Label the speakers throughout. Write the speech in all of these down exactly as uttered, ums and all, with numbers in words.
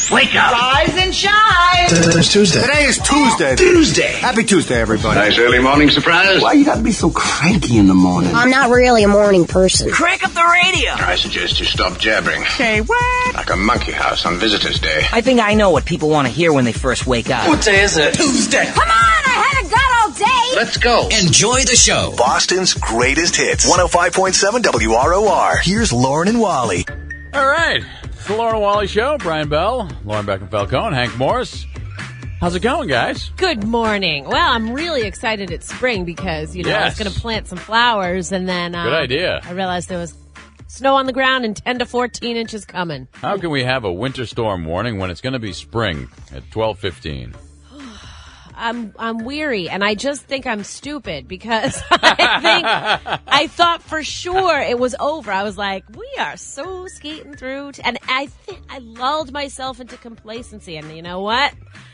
Speaker 1: Wake up.
Speaker 2: Rise and shine.
Speaker 3: Today's Tuesday.
Speaker 4: Today is Tuesday.
Speaker 3: Tuesday.
Speaker 4: Happy Tuesday, everybody.
Speaker 5: Nice early morning surprise.
Speaker 4: Why you gotta be so cranky in the morning?
Speaker 6: I'm not really a morning person.
Speaker 1: Crank up the radio.
Speaker 5: I suggest you stop jabbering.
Speaker 1: Okay, what?
Speaker 5: Like a monkey house on Visitor's Day.
Speaker 1: I think I know what people want to hear when they first wake up.
Speaker 3: What day is it? Tuesday.
Speaker 6: Come on, I haven't got all day.
Speaker 5: Let's go.
Speaker 7: Enjoy the show.
Speaker 8: Boston's greatest hits. one oh five point seven W R O R. Here's Lauren and Wally.
Speaker 9: All right. It's the Lauren and Wally Show. Brian Bell, Lauren Beckham Falcone, Hank Morris. How's it going, guys?
Speaker 10: Good morning. Well, I'm really excited it's spring because, you know,
Speaker 9: Yes.
Speaker 10: I was going to plant some flowers and then uh,
Speaker 9: Good idea.
Speaker 10: I realized there was snow on the ground and ten to fourteen inches coming.
Speaker 9: How can we have a winter storm warning when it's going to be spring at twelve fifteen?
Speaker 10: I'm I'm weary, and I just think I'm stupid because I think I thought for sure it was over. I was like, we are so skating through, t-. and I think I lulled myself into complacency. And you know what?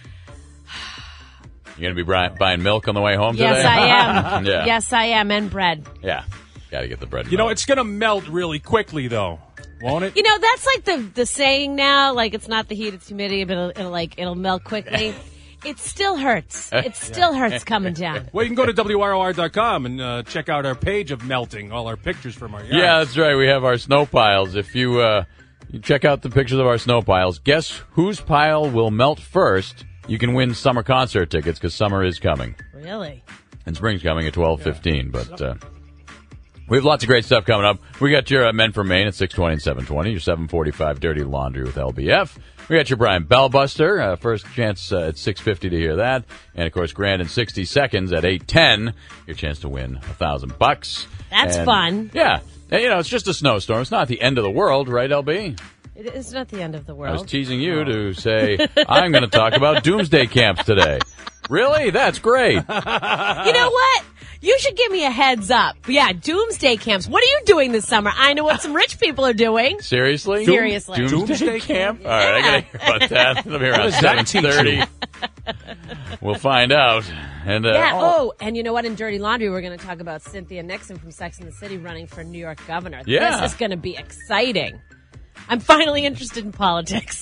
Speaker 9: You going to be buying, buying milk on the way home
Speaker 10: Yes,
Speaker 9: today?
Speaker 10: I am.
Speaker 9: Yeah.
Speaker 10: Yes, I am, and bread.
Speaker 9: Yeah. Got to get the bread. and
Speaker 11: You know,
Speaker 9: milk.
Speaker 11: it's going to melt really quickly, though, won't it?
Speaker 10: You know, that's like the the saying now. Like, it's not the heat, it's humidity, but it'll, it'll like it'll melt quickly. It still hurts. It still hurts coming down.
Speaker 11: Well, you can go to W R O R dot com and uh, check out our page of melting, all our pictures from our yard.
Speaker 9: Yeah, that's right. We have our snow piles. If you, uh, you check out the pictures of our snow piles, guess whose pile will melt first? You can win summer concert tickets because summer is coming.
Speaker 10: Really?
Speaker 9: And spring's coming at twelve fifteen. But uh, we have lots of great stuff coming up. We got your uh, Men from Maine at six twenty and seven twenty, your seven forty-five Dirty Laundry with L B F. We got your Brian Bellbuster, uh, first chance uh, at six fifty to hear that. And, of course, Grand in sixty seconds at eight ten, your chance to win a thousand bucks.
Speaker 10: That's
Speaker 9: And,
Speaker 10: fun.
Speaker 9: Yeah. And, you know, it's just a snowstorm. It's not the end of the world, right, L B?
Speaker 10: It is not the end of the
Speaker 9: I
Speaker 10: world.
Speaker 9: was teasing you to say, I'm going to talk about doomsday camps today. Really? That's great.
Speaker 10: You know what? You should give me a heads up. Yeah, doomsday camps. What are you doing this summer? I know what some rich people are doing.
Speaker 9: Seriously?
Speaker 10: Seriously.
Speaker 9: Doomsday,
Speaker 11: Doomsday
Speaker 9: camp?
Speaker 11: camp?
Speaker 9: All right, I got to hear about that. It'll be around seven thirty. We'll find out. And uh,
Speaker 10: Yeah. Oh, and you know what? In Dirty Laundry, we're going to talk about Cynthia Nixon from Sex and the City running for New York governor.
Speaker 9: Yeah.
Speaker 10: This is going to be exciting. I'm finally interested in politics.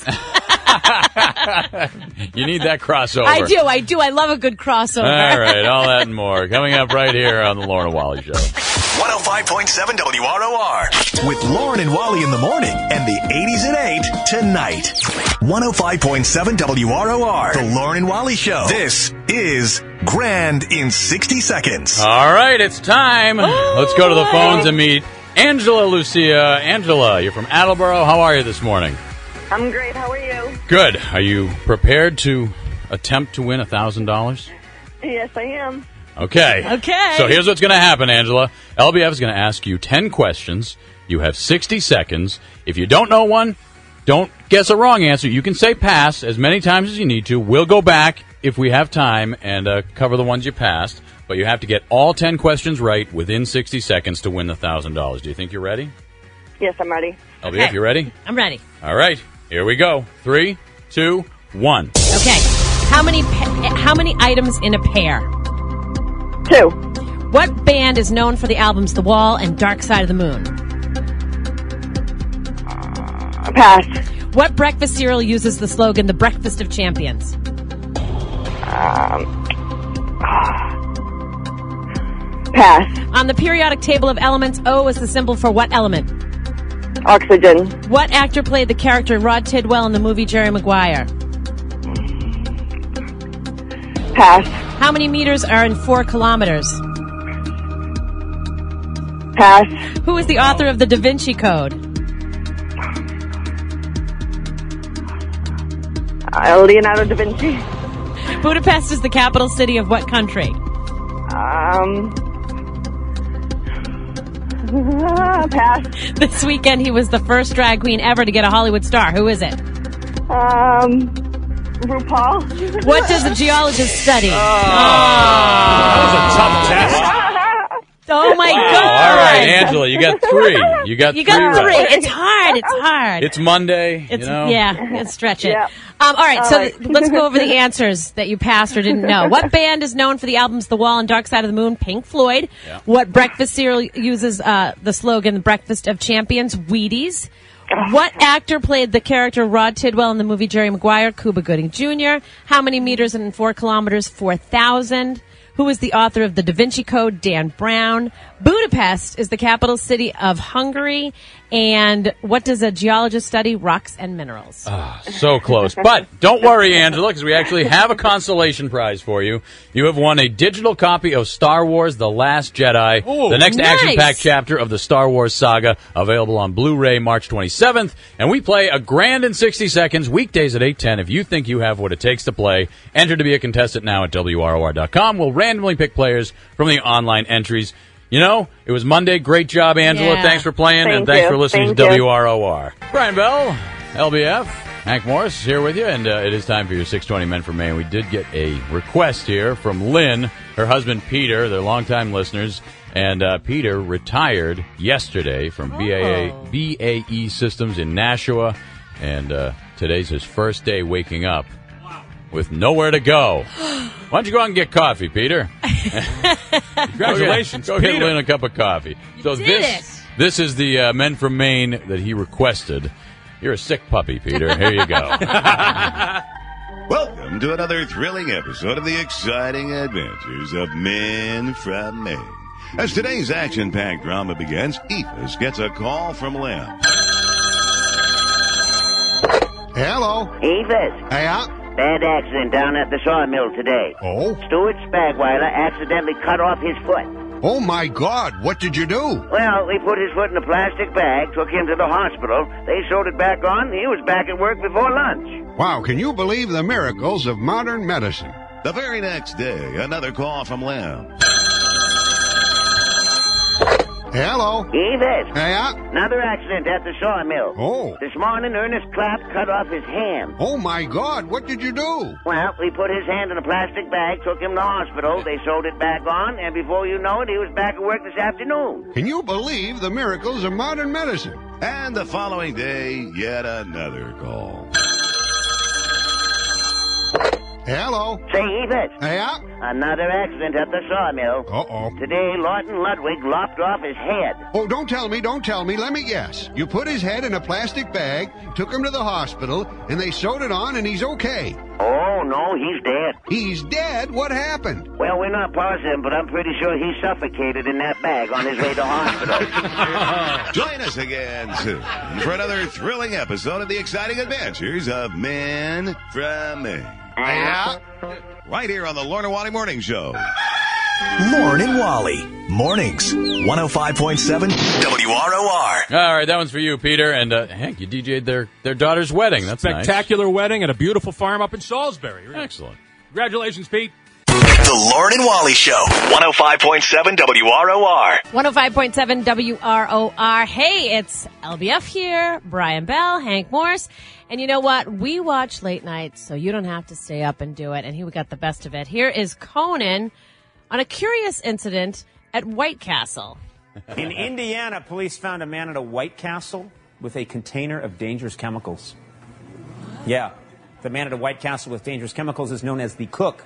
Speaker 9: you need that crossover.
Speaker 10: I do. I do. I love a good crossover.
Speaker 9: All right, all that and more coming up right here on the Lauren and Wally Show.
Speaker 8: one oh five point seven W R O R. With Lauren and Wally in the morning and the eighties at eight tonight. one oh five point seven W R O R. The Lauren and Wally Show. This is Grand in sixty seconds.
Speaker 9: All right, it's time.
Speaker 10: Oh,
Speaker 9: Let's go to the
Speaker 10: boy.
Speaker 9: phones and meet Angela Lucia. Angela, you're from Attleboro. How are you this morning?
Speaker 12: I'm great. How are you?
Speaker 9: Good. Are you prepared to attempt to win one thousand dollars?
Speaker 12: Yes, I am.
Speaker 9: Okay.
Speaker 10: Okay.
Speaker 9: So here's what's going to happen, Angela. L B F is going to ask you ten questions. You have sixty seconds. If you don't know one, don't guess a wrong answer. You can say pass as many times as you need to. We'll go back if we have time and uh, cover the ones you passed. But you have to get all ten questions right within sixty seconds to win the one thousand dollars. Do you think you're ready?
Speaker 12: Yes, I'm ready.
Speaker 9: L B F,
Speaker 10: Okay.
Speaker 9: you ready?
Speaker 10: I'm ready.
Speaker 9: All right. Here we go. Three, two, one.
Speaker 10: Okay. How many pa- how many items in a pair?
Speaker 12: Two.
Speaker 10: What band is known for the albums The Wall and Dark Side of the Moon?
Speaker 12: Pass.
Speaker 10: What breakfast cereal uses the slogan "The Breakfast of Champions"?
Speaker 12: Um, pass.
Speaker 10: On the periodic table of elements, O is the symbol for what element?
Speaker 12: Oxygen.
Speaker 10: What actor played the character Rod Tidwell in the movie Jerry Maguire?
Speaker 12: Pass.
Speaker 10: How many meters are in four kilometers?
Speaker 12: Pass.
Speaker 10: Who is the author of the Da Vinci Code?
Speaker 12: Uh, Leonardo da Vinci.
Speaker 10: Budapest is the capital city of what country?
Speaker 12: Um. Pass.
Speaker 10: This weekend, he was the first drag queen ever to get a Hollywood star. Who is it?
Speaker 12: Um. RuPaul.
Speaker 10: What does a geologist study?
Speaker 11: That was a tough test.
Speaker 10: Oh my
Speaker 9: Wow.
Speaker 10: God!
Speaker 9: All right, Angela, you got three. You got
Speaker 10: You
Speaker 9: three
Speaker 10: got three.
Speaker 9: right.
Speaker 10: It's hard. It's hard.
Speaker 9: It's Monday.
Speaker 10: It's
Speaker 9: you know?
Speaker 10: yeah. Let's stretch it.
Speaker 12: Yeah.
Speaker 10: Um, all right.
Speaker 12: All
Speaker 10: so
Speaker 12: right.
Speaker 10: th- let's go over the answers that you passed or didn't know. What band is known for the albums "The Wall" and "Dark Side of the Moon"? Pink Floyd.
Speaker 9: Yeah.
Speaker 10: What breakfast cereal uses uh, the slogan "The Breakfast of Champions"? Wheaties. What actor played the character Rod Tidwell in the movie Jerry Maguire? Cuba Gooding Junior How many meters in four kilometers? four thousand. Who is the author of the Da Vinci Code? Dan Brown. Budapest is the capital city of Hungary. And what does a geologist study? Rocks and minerals.
Speaker 9: Ah, so close. But don't worry, Angela, because we actually have a consolation prize for you. You have won a digital copy of Star Wars The Last Jedi,
Speaker 11: Ooh,
Speaker 9: the next
Speaker 10: nice.
Speaker 9: action-packed chapter of the Star Wars saga, available on Blu-ray March twenty-seventh. And we play a grand in sixty seconds, weekdays at eight ten. If you think you have what it takes to play, enter to be a contestant now at W R O R dot com. We'll randomly pick players from the online entries. You know, it was Monday. Great job, Angela.
Speaker 10: Yeah.
Speaker 9: Thanks for playing,
Speaker 12: Thank
Speaker 9: and thanks
Speaker 12: you.
Speaker 9: for listening
Speaker 12: Thank
Speaker 9: to
Speaker 12: you.
Speaker 9: W R O R. Brian Bell, L B F, Hank Morris here with you, and uh, it is time for your six twenty Men for Maine. We did get a request here from Lynn, her husband Peter. They're longtime listeners, and uh, Peter retired yesterday from B A A,
Speaker 10: Oh.
Speaker 9: B A E Systems in Nashua, and uh, today's his first day waking up with nowhere to go. Why don't you go out and get coffee, Peter?
Speaker 11: Congratulations,
Speaker 9: Go get, go get
Speaker 11: Peter.
Speaker 9: Lynn a cup of coffee. So
Speaker 10: did
Speaker 9: this
Speaker 10: it.
Speaker 9: this is the uh, Men from Maine that he requested. You're a sick puppy, Peter. Here you go.
Speaker 2: Welcome to another thrilling episode of the exciting adventures of Men from Maine. As today's action-packed drama begins, Ephus gets a call from Lynn.
Speaker 4: Hello.
Speaker 3: Evis,
Speaker 4: Yeah?
Speaker 3: bad accident down at the sawmill today.
Speaker 4: Oh?
Speaker 3: Stuart Spagweiler accidentally cut off his foot.
Speaker 4: Oh, my God. What did you do?
Speaker 3: Well, they put his foot in a plastic bag, took him to the hospital. They sewed it back on. He was back at work before lunch.
Speaker 4: Wow, can you believe the miracles of modern medicine?
Speaker 2: The very next day, another call from Lynn.
Speaker 4: Hello.
Speaker 3: Evis,
Speaker 4: Yeah?
Speaker 3: another accident at the sawmill.
Speaker 4: Oh.
Speaker 3: This morning, Ernest Clapp cut off his hand.
Speaker 4: Oh, my God. What did you do?
Speaker 3: Well, we put his hand in a plastic bag, took him to the hospital. They sewed it back on, and before you know it, he was back at work this afternoon.
Speaker 4: Can you believe the miracles of modern medicine?
Speaker 2: And the following day, yet another call.
Speaker 4: Hello.
Speaker 3: Say, Evis,
Speaker 4: Yeah?
Speaker 3: another accident at the sawmill.
Speaker 4: Uh-oh.
Speaker 3: Today, Lawton Ludwig lopped off his head.
Speaker 4: Oh, don't tell me, don't tell me. Let me guess. You put his head in a plastic bag, took him to the hospital, and they sewed it on, and he's okay.
Speaker 3: Oh, no, he's dead.
Speaker 4: He's dead? What happened?
Speaker 3: Well, we're not positive, but I'm pretty sure he suffocated in that bag on his way to hospital.
Speaker 2: Join us again soon for another thrilling episode of the exciting adventures of Men from Maine.
Speaker 4: Yeah?
Speaker 2: Right here on the Lorna Wally Morning Show.
Speaker 8: Lauren and Wally. Mornings. one oh five point seven W R O R.
Speaker 9: All right, that one's for you, Peter. And uh, Hank, you D J'd their, their daughter's wedding. That's
Speaker 11: Spectacular wedding at a beautiful farm up in Salisbury.
Speaker 9: nice. Excellent.
Speaker 11: Congratulations, Pete.
Speaker 8: The Lauren and Wally Show. one oh five point seven W R O R.
Speaker 10: one oh five point seven W R O R. Hey, it's L B F here, Brian Bell, Hank Morse. And you know what? We watch late nights, so you don't have to stay up and do it. And here we got the best of it. Here is Conan on a curious incident at White Castle.
Speaker 7: In Indiana, police found a man at a White Castle with a container of dangerous chemicals. Yeah. The man at a White Castle with dangerous chemicals is known as the cook.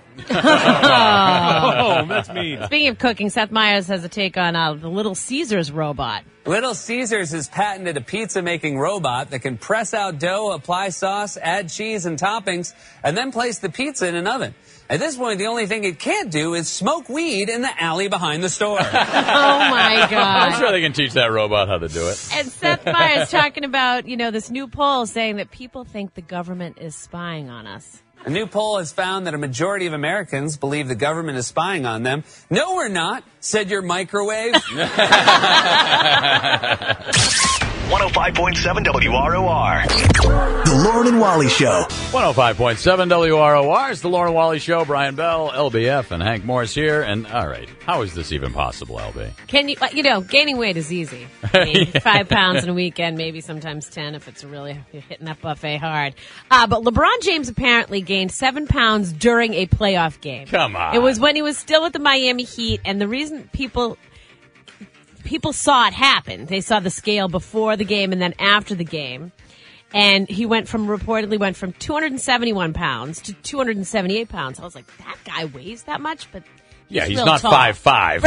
Speaker 11: Oh, that's mean.
Speaker 10: Speaking of cooking, Seth Meyers has a take on uh, the Little Caesars robot.
Speaker 13: Little Caesars has patented a pizza-making robot that can press out dough, apply sauce, add cheese and toppings, and then place the pizza in an oven. At this point, the only thing it can't do is smoke weed in the alley behind the store.
Speaker 10: Oh, my God.
Speaker 9: I'm sure they can teach that robot how to do it.
Speaker 10: And Seth Meyers talking about, you know, this new poll saying that people think the government is spying on us.
Speaker 13: A new poll has found that a majority of Americans believe the government is spying on them. No, we're not, said your microwave.
Speaker 8: one oh five point seven W R O R. The Lauren and Wally Show.
Speaker 9: one oh five point seven W R O R is the Lauren Wally Show. Brian Bell, L B F, and Hank Morris here. And all right, how is this even possible, L B?
Speaker 10: Can you, you know, gaining weight is easy. I mean,
Speaker 9: Yeah.
Speaker 10: Five pounds in a weekend, maybe sometimes ten if it's really, you're hitting that buffet hard. Uh, but LeBron James apparently gained seven pounds during a playoff game.
Speaker 9: Come on.
Speaker 10: It was when he was still with the Miami Heat, and the reason people people saw it happen, they saw the scale before the game and then after the game, and he went from, reportedly went from two hundred seventy-one pounds to two hundred seventy-eight pounds. I was like, that guy weighs that much? But
Speaker 9: Yeah, he's
Speaker 10: Real
Speaker 9: not
Speaker 10: tall.
Speaker 9: five five.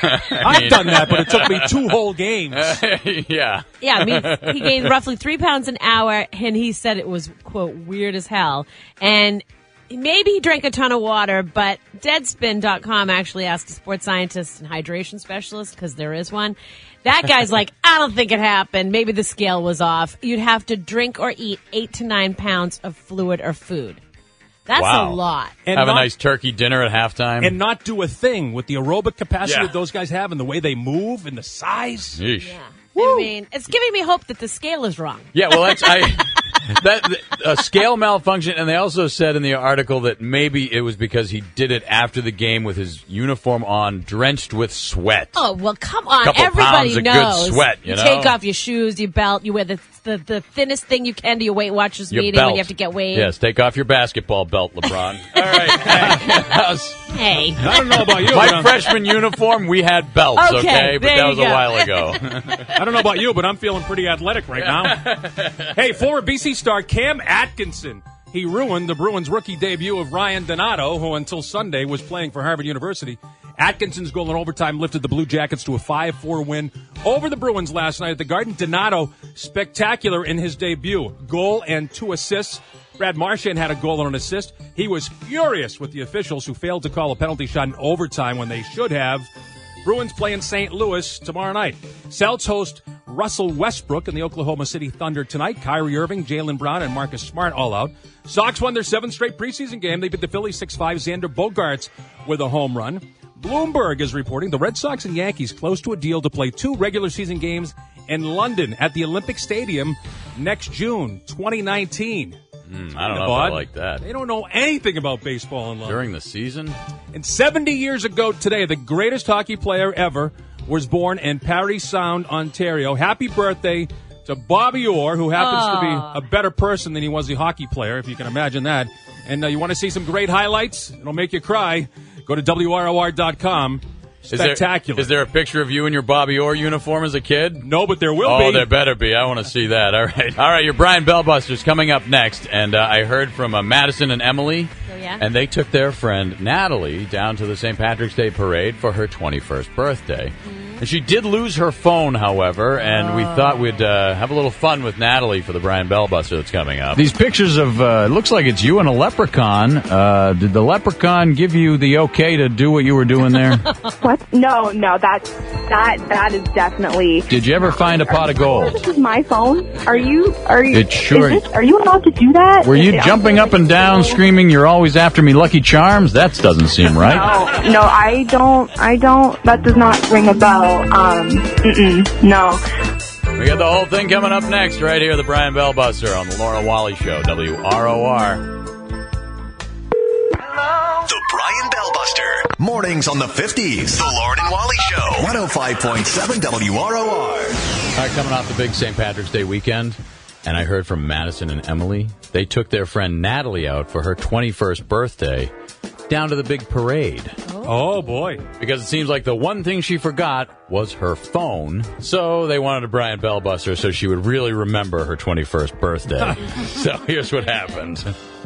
Speaker 11: I've done that, but it took me two whole games.
Speaker 9: yeah.
Speaker 10: Yeah, I mean, he gained roughly three pounds an hour, and he said it was, quote, weird as hell. And maybe he drank a ton of water, but Deadspin dot com actually asked a sports scientist and hydration specialist, because there is one. That guy's like, I don't think it happened. Maybe the scale was off. You'd have to drink or eat eight to nine pounds of fluid or food. That's
Speaker 9: wow.
Speaker 10: a lot.
Speaker 11: And
Speaker 9: have
Speaker 11: not,
Speaker 9: a nice turkey dinner at halftime.
Speaker 11: And not do a thing with the aerobic capacity
Speaker 9: Yeah.
Speaker 11: that those guys have and the way they move and the size.
Speaker 9: Yeesh.
Speaker 10: Yeah. I mean, it's giving me hope that the scale is wrong.
Speaker 9: Yeah, well, that's I. That a scale malfunction, and they also said in the article that maybe it was because he did it after the game with his uniform on, drenched with sweat.
Speaker 10: Oh, well, come on.
Speaker 9: Couple
Speaker 10: Everybody
Speaker 9: pounds of
Speaker 10: knows.
Speaker 9: good sweat, you know?
Speaker 10: take off your shoes, your belt, you wear the, the, the thinnest thing you can to your Weight Watchers
Speaker 9: Your
Speaker 10: meeting
Speaker 9: belt.
Speaker 10: when you have to get weighed.
Speaker 9: Yes, take off your basketball belt, LeBron. All right. How's-
Speaker 10: Hey.
Speaker 11: I don't know about you.
Speaker 9: My
Speaker 11: but I'm-
Speaker 9: freshman uniform, we had belts,
Speaker 10: Okay,
Speaker 9: okay? But
Speaker 10: there
Speaker 9: that
Speaker 10: you
Speaker 9: was
Speaker 10: go.
Speaker 9: a while ago.
Speaker 11: I don't know about you, but I'm feeling pretty athletic right now. Hey, former B C star Cam Atkinson. He ruined the Bruins' rookie debut of Ryan Donato, who until Sunday was playing for Harvard University. Atkinson's goal in overtime lifted the Blue Jackets to a five four win over the Bruins last night at the Garden. Donato, spectacular in his debut. Goal and two assists. Brad Marchand had a goal and an assist. He was furious with the officials who failed to call a penalty shot in overtime when they should have. Bruins play in Saint Louis tomorrow night. Celts host Russell Westbrook and the Oklahoma City Thunder tonight. Kyrie Irving, Jaylen Brown, and Marcus Smart all out. Sox won their seventh straight preseason game. They beat the Phillies six five. Xander Bogaerts with a home run. Bloomberg is reporting the Red Sox and Yankees close to a deal to play two regular season games in London at the Olympic Stadium next June twenty nineteen.
Speaker 9: Mm, I don't know if I like that.
Speaker 11: They don't know anything about baseball in London.
Speaker 9: During the season?
Speaker 11: And seventy years ago today, the greatest hockey player ever was born in Parry Sound, Ontario. Happy birthday to Bobby Orr, who happens
Speaker 10: Aww.
Speaker 11: to be a better person than he was a hockey player, if you can imagine that. And uh, you want to see some great highlights? It'll make you cry. Go to W R O R dot com. Spectacular.
Speaker 9: Is there, is there a picture of you in your Bobby Orr uniform as a kid?
Speaker 11: No, but there will
Speaker 9: oh,
Speaker 11: be.
Speaker 9: Oh, there better be. I want to see that. All right. All right, your Brian Bellbuster's coming up next. And uh, I heard from uh, Madison and Emily.
Speaker 10: Oh, yeah?
Speaker 9: And they took their friend Natalie down to the Saint Patrick's Day Parade for her twenty-first birthday. Mm-hmm. And she did lose her phone, however, and oh. we thought we'd uh, have a little fun with Natalie for the Brian Bellbuster that's coming up. These pictures of, uh, it looks like it's you and a leprechaun. Uh, did the leprechaun give you the okay to do what you were doing there?
Speaker 12: What? No, no, that's, that, that is definitely...
Speaker 9: Did you ever find a pot of gold?
Speaker 12: This is my phone. Are you, are you...
Speaker 9: It sure...
Speaker 12: Is this, are you allowed to do that?
Speaker 9: Were you jumping up and down screaming, you're always after me, Lucky Charms? That doesn't seem right.
Speaker 12: No, no, I don't, I don't, that does not ring a bell. Um, mm-mm, no.
Speaker 9: We got the whole thing coming up next right here, the Brian Bellbuster on the Laura Wally Show, W R O R.
Speaker 8: The Brian Bellbuster. Mornings on the fifties. The Lauren and Wally Show. one oh five point seven W R O R.
Speaker 9: All right, coming off the big Saint Patrick's Day weekend, and I heard from Madison and Emily. They took their friend Natalie out for her twenty-first birthday down to the big parade.
Speaker 11: Oh, boy.
Speaker 9: Because it seems like the one thing she forgot was her phone. So they wanted a Brian Bellbuster so she would really remember her twenty-first birthday. So here's what happened.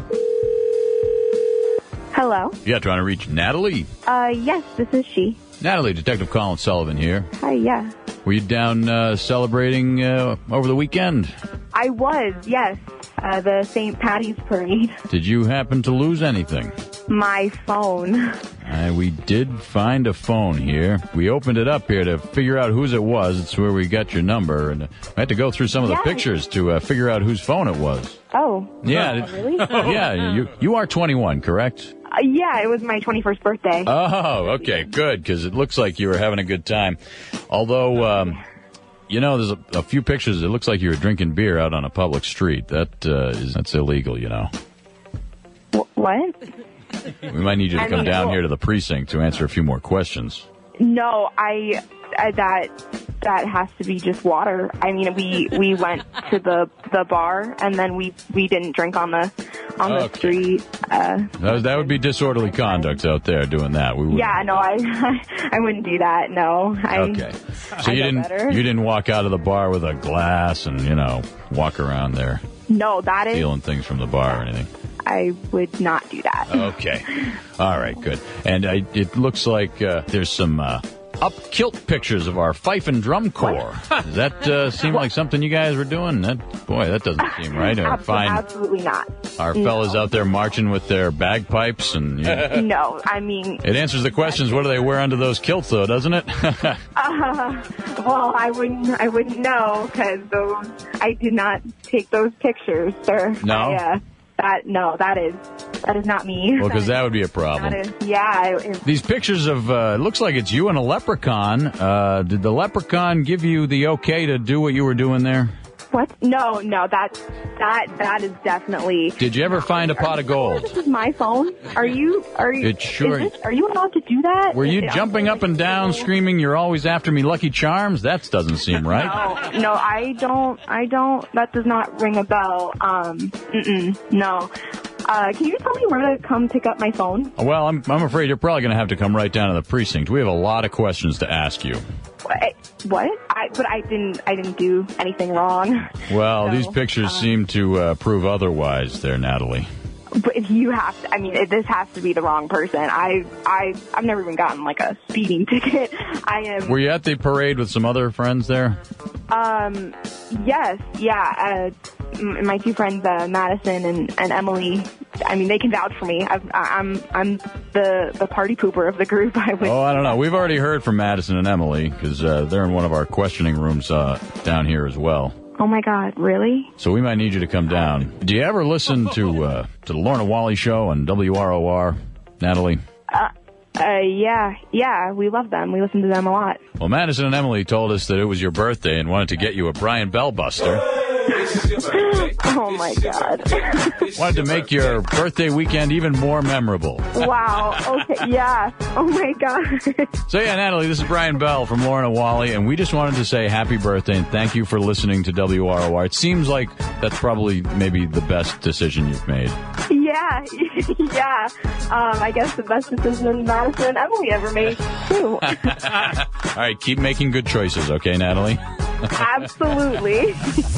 Speaker 12: Hello?
Speaker 9: Yeah, trying to reach Natalie.
Speaker 12: Uh, yes, this is she.
Speaker 9: Natalie, Detective Colin Sullivan here.
Speaker 12: Hi, yeah.
Speaker 9: Were you down uh, celebrating uh, over the weekend?
Speaker 12: I was, yes. Uh, the Saint Patty's Parade.
Speaker 9: Did you happen to lose anything?
Speaker 12: My phone.
Speaker 9: Uh, we did find a phone here. We opened it up here to figure out whose it was. It's where we got your number. And I had to go through some of the
Speaker 12: yes.
Speaker 9: pictures to uh, figure out whose phone it was.
Speaker 12: Oh.
Speaker 9: Yeah.
Speaker 12: Oh, really?
Speaker 9: Yeah, you, you are twenty-one, correct?
Speaker 12: Uh, yeah, it was my twenty-first birthday.
Speaker 9: Oh, okay, good, because it looks like you were having a good time. Although, um, you know, there's a, a few pictures. It looks like you were drinking beer out on a public street. That uh, is that's illegal, you know.
Speaker 12: Wh- what?
Speaker 9: We might need you to
Speaker 12: I
Speaker 9: come
Speaker 12: mean,
Speaker 9: down
Speaker 12: well,
Speaker 9: here to the precinct to answer a few more questions.
Speaker 12: No, I, I that that has to be just water. I mean, we we went to the the bar and then we we didn't drink on the on the
Speaker 9: Okay.
Speaker 12: street. Uh,
Speaker 9: That, was- that would be disorderly conduct out there doing that. We would.
Speaker 12: yeah, no, I I wouldn't do that. No, I,
Speaker 9: Okay. So
Speaker 12: I
Speaker 9: you
Speaker 12: know
Speaker 9: didn't
Speaker 12: better.
Speaker 9: you didn't walk out of the bar with a glass and you know walk around there
Speaker 12: No, that is
Speaker 9: stealing things from the bar or anything.
Speaker 12: I would not do that.
Speaker 9: Okay. All right, good. And uh, it looks like uh, there's some uh, up-kilt pictures of our fife and drum corps. Does that uh, seem like something you guys were doing? That, boy, that doesn't seem right. Or
Speaker 12: Absolutely,
Speaker 9: fine.
Speaker 12: absolutely not.
Speaker 9: Our
Speaker 12: No.
Speaker 9: fellas out there marching with their bagpipes and. You know,
Speaker 12: No, I mean,
Speaker 9: it answers the questions. What do they wear under those kilts, though, doesn't it?
Speaker 12: uh, well, I wouldn't, I wouldn't know because those, I did not take those pictures, sir.
Speaker 9: No?
Speaker 12: I, uh, that no, that is, that is not me.
Speaker 9: Well, because that would be a
Speaker 12: That
Speaker 9: problem.
Speaker 12: is, yeah. It,
Speaker 9: These pictures of, uh, it looks like it's you and a leprechaun. Uh, did the leprechaun give you the okay to do what you were doing there?
Speaker 12: what? No, no, that, that, that is definitely.
Speaker 9: Did you ever find a pot of gold?
Speaker 12: This is my phone. Are you? Are you?
Speaker 9: It sure-
Speaker 12: Is this, are you allowed to do that?
Speaker 9: Were you
Speaker 12: Is it-
Speaker 9: jumping up and down screaming, "You're always after me, Lucky Charms"? That doesn't seem right.
Speaker 12: No, no, I don't. I don't. That does not ring a bell. Um, mm-mm, no. Uh, can you tell me where to come pick up my phone?
Speaker 9: Well, I'm, I'm afraid you're probably going to have to come right down to the precinct. We have a lot of questions to ask you.
Speaker 12: What? What? I, but I didn't. I didn't do anything wrong.
Speaker 9: Well,
Speaker 12: So,
Speaker 9: these pictures
Speaker 12: uh,
Speaker 9: seem to uh, prove otherwise there, Natalie.
Speaker 12: But if you have to, I mean, if this has to be the wrong person. I, I, I've never even gotten like a speeding ticket. I am.
Speaker 9: Were you at the parade with some other friends there?
Speaker 12: Um, yes, yeah. Uh, m- my two friends, uh, Madison and, and Emily. I mean, they can vouch for me. I've, I- I'm, I'm the the party pooper of the group. I would.
Speaker 9: Oh, I don't know. We've already heard from Madison and Emily because uh, they're in one of our questioning rooms uh, down here as well.
Speaker 12: Oh my God, really?
Speaker 9: So we might need you to come down. Do you ever listen to uh, to the Lorna Wally Show on W R O R, Natalie?
Speaker 12: Uh, uh, yeah, yeah. We love them. We listen to them a lot.
Speaker 9: Well, Madison and Emily told us that it was your birthday and wanted to get you a Brian Bell Buster.
Speaker 12: Oh my God.
Speaker 9: Wanted to make your birthday weekend even more memorable.
Speaker 12: Wow. Okay. Yeah. Oh my God.
Speaker 9: So yeah, Natalie, this is Brian Bell from Lorna Wally, and we just wanted to say happy birthday and thank you for listening to W R O R. It seems like that's probably maybe the best decision you've made.
Speaker 12: Yeah. Yeah. Um, I guess the best decision Madison and Emily ever made too.
Speaker 9: All right, keep making good choices, okay, Natalie?
Speaker 12: Absolutely.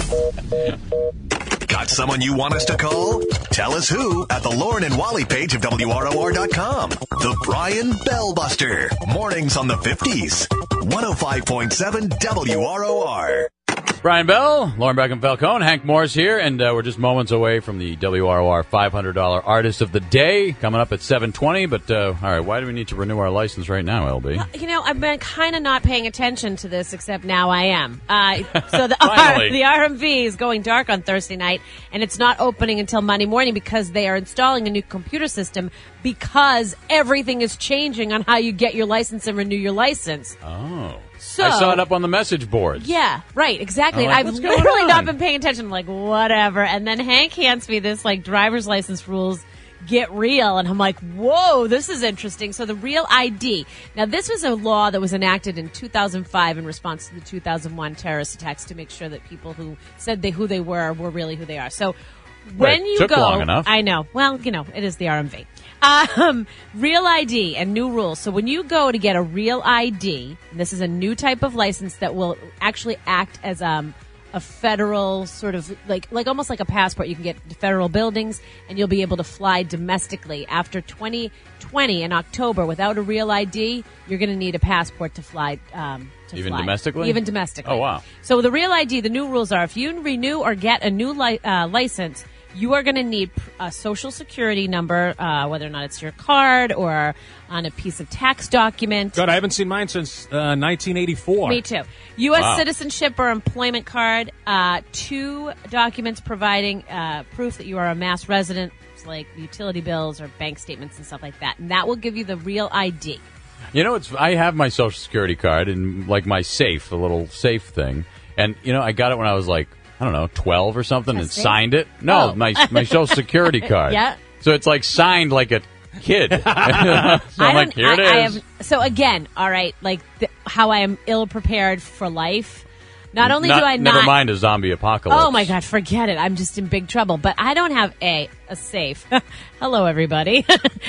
Speaker 8: Got someone you want us to call? Tell us who at the Lauren and Wally page of W R O R dot com. The Brian Bell Buster. Mornings on the fifties. one oh five point seven W R O R.
Speaker 9: Brian Bell, Lauren Beckham Falcone, Hank Morris here, and uh, we're just moments away from the W R O R five hundred dollars Artist of the Day coming up at seven twenty. But, uh, all right, why do we need to renew our license right now, L B?
Speaker 10: You know, I've been kind of not paying attention to this, except now I am. Uh, so the,
Speaker 9: Finally.
Speaker 10: R, the R M V is going dark on Thursday night, and it's not opening until Monday morning because they are installing a new computer system because everything is changing on how you get your license and renew your license.
Speaker 9: Oh.
Speaker 10: So,
Speaker 9: I saw it up on the message boards.
Speaker 10: Yeah, right, exactly.
Speaker 9: I'm like,
Speaker 10: I've
Speaker 9: what's going
Speaker 10: literally
Speaker 9: on?
Speaker 10: not been paying attention. I'm like, whatever. And then Hank hands me this, like, driver's license rules get real. And I'm like, whoa, this is interesting. So the Real I D. Now, this was a law that was enacted in two thousand five in response to the two thousand one terrorist attacks to make sure that people who said they who they were were really who they are. So when
Speaker 9: Right.
Speaker 10: you
Speaker 9: Took
Speaker 10: go,
Speaker 9: long enough.
Speaker 10: I know. Well, you know, it is the R M V. Um, Real I D and new rules. So when you go to get a Real I D, and this is a new type of license that will actually act as um, a federal sort of like like almost like a passport. You can get to federal buildings, and you'll be able to fly domestically. After twenty twenty in October, without a Real I D, you're going to need a passport to fly. Um, to
Speaker 9: Even
Speaker 10: fly.
Speaker 9: domestically?
Speaker 10: Even domestically.
Speaker 9: Oh, wow.
Speaker 10: So the Real I D, the new rules are: if you renew or get a new li- uh, license, you are going to need a social security number, uh, whether or not it's your card or on a piece of tax document.
Speaker 11: God, I haven't seen mine since uh, nineteen eighty-four.
Speaker 10: Me too. U S
Speaker 11: Wow.
Speaker 10: citizenship or employment card, uh, two documents providing uh, proof that you are a mass resident, like utility bills or bank statements and stuff like that. And that will give you the Real I D.
Speaker 9: You know, it's I have my Social Security card in, like, my safe, the little safe thing. And, you know, I got it when I was, like, I don't know, twelve or something,
Speaker 10: A
Speaker 9: and
Speaker 10: safe?
Speaker 9: signed it. No,
Speaker 10: Oh.
Speaker 9: my my Social Security card.
Speaker 10: Yeah.
Speaker 9: So it's, like, signed like a kid. so I'm
Speaker 10: I
Speaker 9: like,
Speaker 10: don't-
Speaker 9: here it
Speaker 10: I- I
Speaker 9: is.
Speaker 10: have- so again, all right, like the, how I am ill prepared for life. Not only
Speaker 9: Not-
Speaker 10: do I
Speaker 9: Never
Speaker 10: not.
Speaker 9: mind a zombie apocalypse.
Speaker 10: Oh my God, forget it. I'm just in big trouble. But I don't have a a safe. Hello, everybody.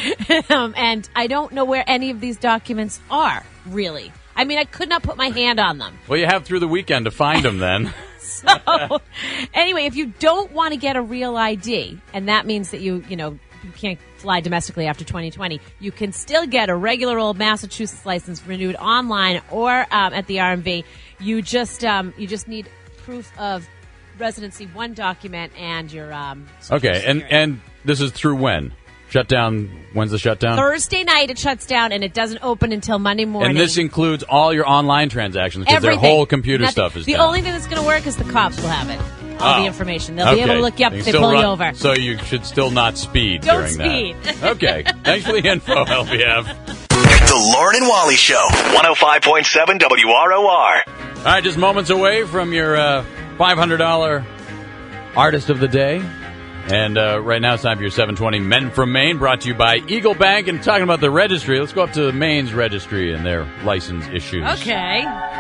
Speaker 10: um, and I don't know where any of these documents are, really. I mean, I could not put my hand on them.
Speaker 9: Well, you have through the weekend to find them then.
Speaker 10: So, anyway, if you don't want to get a real I D, and that means that you, you know, you can't fly domestically after twenty twenty, you can still get a regular old Massachusetts license renewed online or um, at the R M V. You just um, you just need proof of residency, one document, and your um.
Speaker 9: Okay, and and this is through when? Shutdown. When's the shutdown?
Speaker 10: Thursday night it shuts down, and it doesn't open until Monday morning.
Speaker 9: And this includes all your online transactions because their
Speaker 10: Everything.
Speaker 9: whole computer
Speaker 10: Nothing.
Speaker 9: stuff is
Speaker 10: the
Speaker 9: down.
Speaker 10: only thing that's going to work is the cops will have it. All
Speaker 9: Oh.
Speaker 10: the information. They'll
Speaker 9: Okay.
Speaker 10: be able to look you up
Speaker 9: You
Speaker 10: if
Speaker 9: can
Speaker 10: they
Speaker 9: still
Speaker 10: pull you
Speaker 9: run-
Speaker 10: over.
Speaker 9: So you should still not speed
Speaker 10: Don't
Speaker 9: during
Speaker 10: speed.
Speaker 9: that. Okay. Thanks for the info, L B F.
Speaker 8: The Lauren and Wally Show, one oh five point seven W R O R.
Speaker 9: All right, just moments away from your uh, five hundred dollars Artist of the Day. And uh, right now it's time for your seven twenty Men from Maine, brought to you by Eagle Bank. And talking about the registry, let's go up to Maine's registry and their license issues.
Speaker 10: Okay.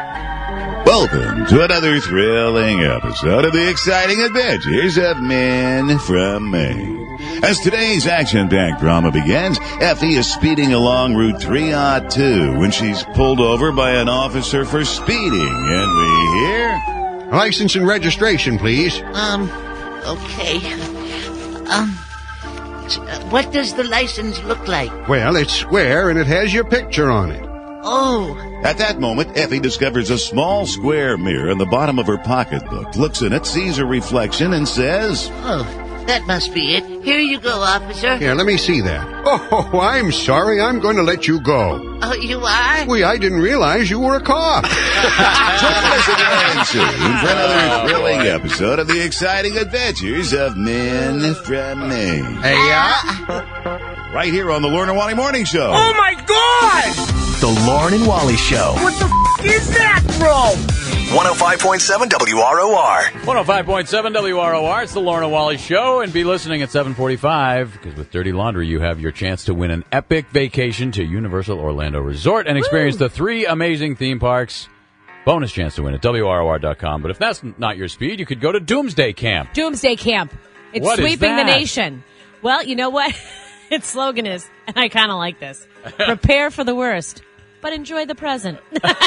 Speaker 2: Welcome to another thrilling episode of the exciting adventures of Men from Maine. As today's action-packed drama begins, Effie is speeding along Route three oh two when she's pulled over by an officer for speeding. And we hear...
Speaker 4: License and registration, please.
Speaker 14: Um, okay. Um, what does the license look like?
Speaker 4: Well, it's square and it has your picture on it.
Speaker 14: Oh.
Speaker 2: At that moment, Effie discovers a small square mirror in the bottom of her pocketbook, looks in it, sees her reflection, and says...
Speaker 14: Oh, that must be it. Here you go, officer.
Speaker 4: Here, let me see that. Oh, I'm sorry. I'm going to let you go.
Speaker 14: Oh, you are?
Speaker 4: Wait, I didn't realize you were a cop.
Speaker 2: Join us again soon for another thrilling episode of the exciting adventures of Men from Maine.
Speaker 4: Hey, uh...
Speaker 2: Right here on the Lauren and Wally Morning Show.
Speaker 1: Oh my God!
Speaker 8: The Lauren and Wally Show,
Speaker 1: What the f*** is that, bro?
Speaker 8: one oh five point seven W R O R.
Speaker 9: one oh five point seven W R O R. It's the Lauren and Wally Show. And be listening at seven forty-five because with Dirty Laundry, you have your chance to win an epic vacation to Universal Orlando Resort and experience the three amazing theme parks. Bonus chance to win at W R O R dot com. But if that's not your speed, you could go to Doomsday Camp.
Speaker 10: Doomsday Camp. It's
Speaker 9: What is
Speaker 10: sweeping the
Speaker 9: that?
Speaker 10: nation. Well, you know what? Its slogan is, and I kind of like this, prepare for the worst, but enjoy the present.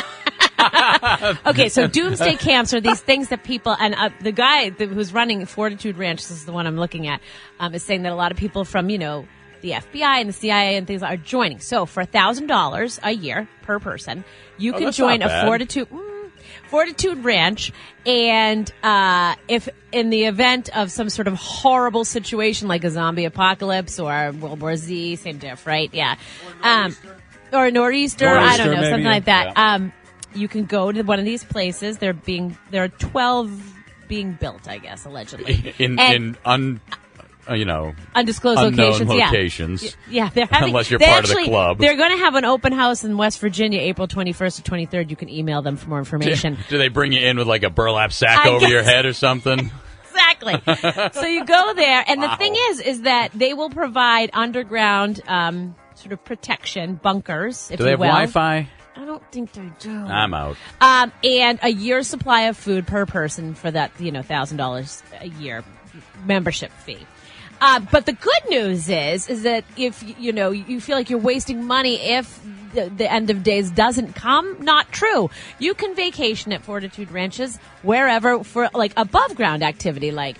Speaker 10: Okay, so doomsday camps are these things that people, and uh, the guy that, who's running Fortitude Ranch, this is the one I'm looking at, um, is saying that a lot of people from, you know, the F B I and the C I A and things are joining. So for one thousand dollars a year per person, you
Speaker 9: Oh,
Speaker 10: can
Speaker 9: that's
Speaker 10: join
Speaker 9: not
Speaker 10: a
Speaker 9: bad.
Speaker 10: Fortitude... Mm, Fortitude Ranch, and uh, if in the event of some sort of horrible situation like a zombie apocalypse or World War Z, same diff, right? Yeah. Um, or a nor'easter, I don't
Speaker 11: Nor'easter,
Speaker 10: know,
Speaker 11: maybe,
Speaker 10: something like that.
Speaker 9: yeah.
Speaker 10: Um, you can go to one of these places. They're being, there are twelve being built, I guess, allegedly.
Speaker 9: In,
Speaker 10: And-
Speaker 9: in un, uh, you know,
Speaker 10: Undisclosed
Speaker 9: unknown
Speaker 10: locations, yeah.
Speaker 9: locations.
Speaker 10: Y- Yeah, they're having,
Speaker 9: Unless you're
Speaker 10: they
Speaker 9: part of the
Speaker 10: actually-
Speaker 9: club.
Speaker 10: They're going to have an open house in West Virginia, April twenty-first to twenty-third. You can email them for more information.
Speaker 9: Do they bring you in with like a burlap sack
Speaker 10: I
Speaker 9: over your
Speaker 10: guess-
Speaker 9: head or something?
Speaker 10: Exactly. So you go there, and the thing is, is that they will provide underground um, sort of protection bunkers, if
Speaker 9: Do they
Speaker 10: you
Speaker 9: have
Speaker 10: will.
Speaker 9: Wi-Fi?
Speaker 10: I don't think they do.
Speaker 9: I'm out.
Speaker 10: Um, and a year's supply of food per person for that, you know, thousand dollars a year membership fee. Uh, but the good news is, is that if you know you feel like you're wasting money if the, the end of days doesn't come, not true. You can vacation at Fortitude Ranches wherever for like above ground activity like